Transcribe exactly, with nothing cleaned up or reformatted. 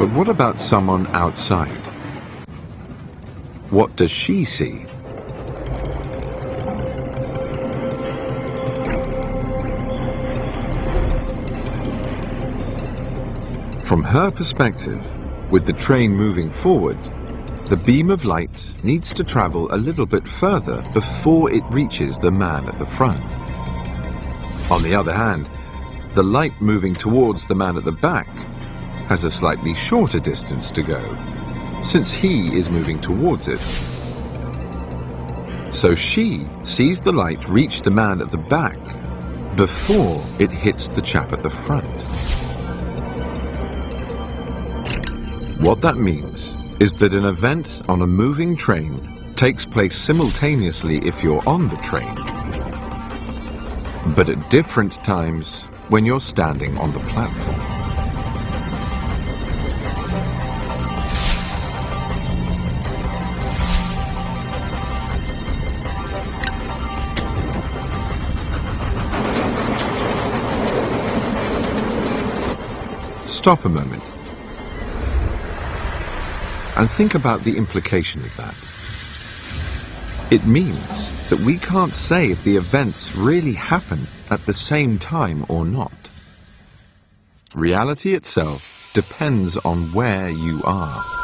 But what about someone outside? What does she see? From her perspective, with the train moving forward, the beam of light needs to travel a little bit further before it reaches the man at the front. On the other hand, the light moving towards the man at the back has a slightly shorter distance to go, since he is moving towards it. So she sees the light reach the man at the back before it hits the chap at the front. What that means is that an event on a moving train takes place simultaneously if you're on the train, but at different times when you're standing on the platform. Stop a moment and think about the implication of that. It means that we can't say if the events really happen at the same time or not. Reality itself depends on where you are.